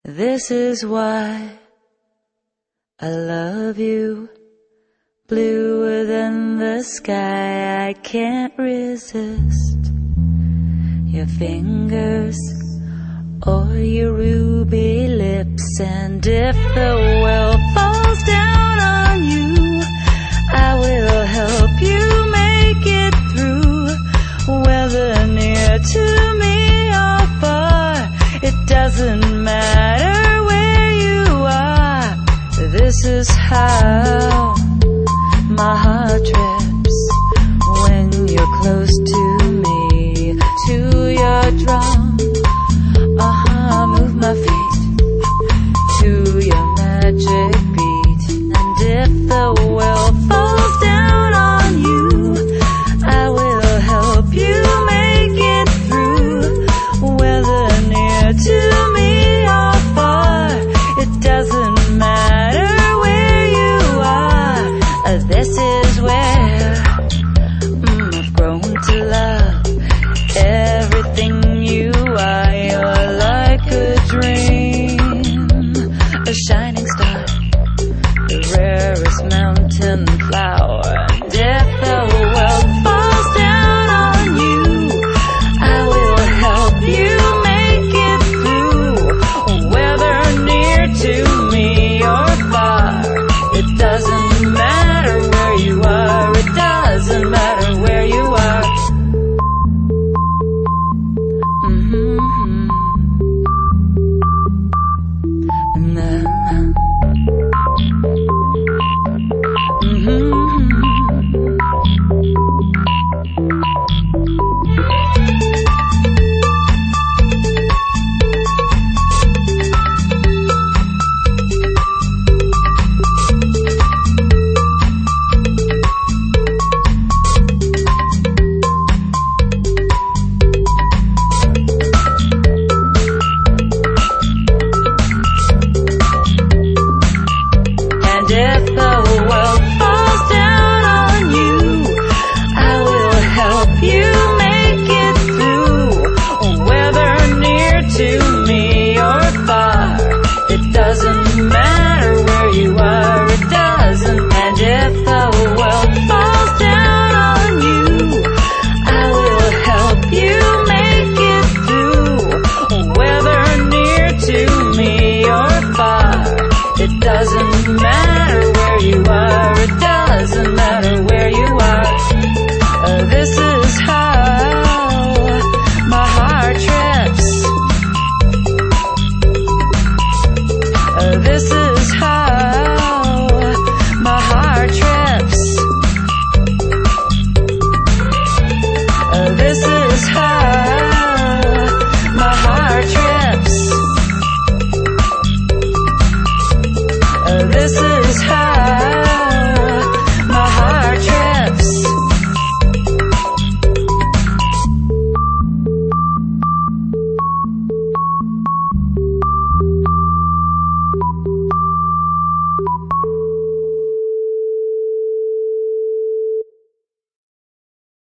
This is why I love you. Bluer than the sky, I can't resist your fingers or your ruby lips. And if the world falls down on you, I will help you make it through. Whether near to me or far, it doesn't matter where you are. This is how